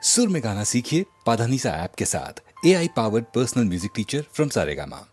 सुर में गाना सीखिए पाधानीसा ऐप के साथ। AI powered personal music teacher from Saregama.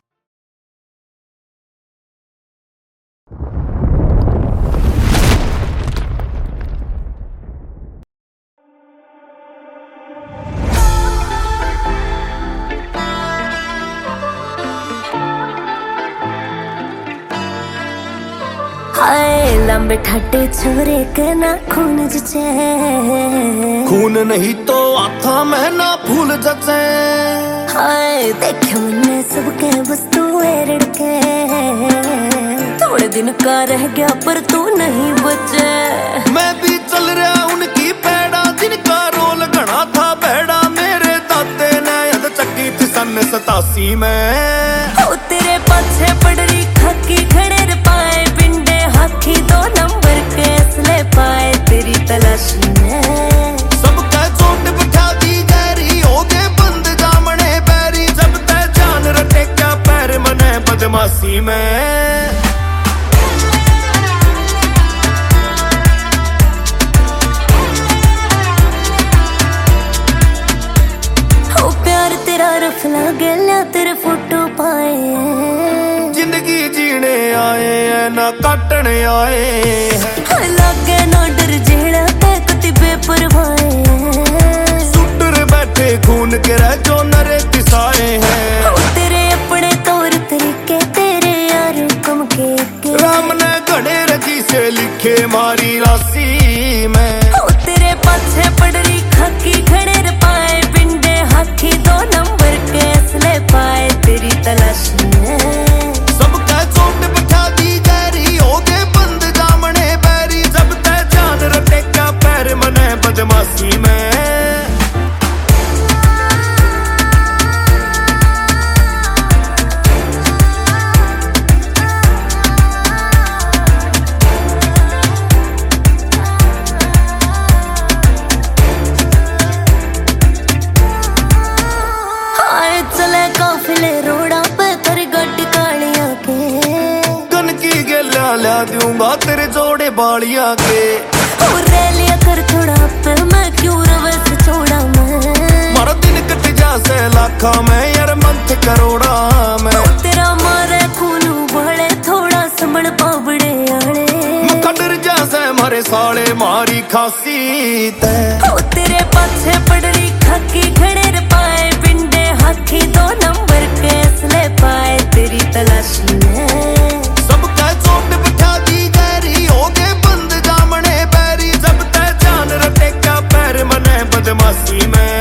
हाय लंबे ठाटे छोरे के ना खून जचे, खून नहीं तो आता मैं ना भूल जचे। हाय देखे मैंने सबके वस्तु रड़के, थोड़े दिन का रह गया पर तू नहीं बचे। मैं भी चल रहा उनकी पैड़ा, जिनका रोल घना था भैड़ा। मेरे दाते ने यद चक्की थी सन 87 में। हो तेरे पाछे पड़ रही खाकी खड़े रे पाए पिंडे हाथी 2 नंबर के असले पाए तेरी तलाशी में। सबका चोट बिठा दी गहरी हो गए बंद जामने बैरी। जब तय जान रटे क्या पैर मने बदमाशी में। हो प्यार तेरा रफला गया तेरे फोटो पाए। जिंदगी जीने आए हैं ना काटने आए हैं। लागे ना डर जेड़ा ते कुत्ती बेपरवाए। सुटर बैठे खून के रह जो नरे तिसाए हैं। हो तेरे अपने तौर तरीके तेरे यार कम के राम ने घड़े रजी से लिखे मारी राशि में। हो तेरे पाछे पड़ रही खाकी खड़े रे पाए पिंडे हाथी 2 नंबर के असले पाए तेरी तलाशी में। सबका चोट बिठा दी गहरी हो गए बंद जामने बैरी। जब तय जान रटे क्या पैर मने बदमाशी में। चले काफिले रोड़ा पे तेरी गड्डी कालिया के। गन की गेला ला दूंगा तेरे जोड़े बालिया के। और रैलिया कर थोड़ा पे मैं क्यों रवे से छोड़ा मैं। मारा दिन कट जा से लाखा में यार मंथ करोड़ा में। तेरा मारे खून बड़े थोड़ा संभल पावड़े आड़े। मुखा डर जा से मारे साले मारी खासी ते। हो तेरे पाछे पड़ रही खाकी खड़े रे पाए पिंडे हाथी 2 नंबर के असले पाए तेरी तलाशी में। सबका चोट बिठा दी गहरी हो गए बंद जामने बैरी। जब तय जान रटे क्या पैर मने बदमाशी में।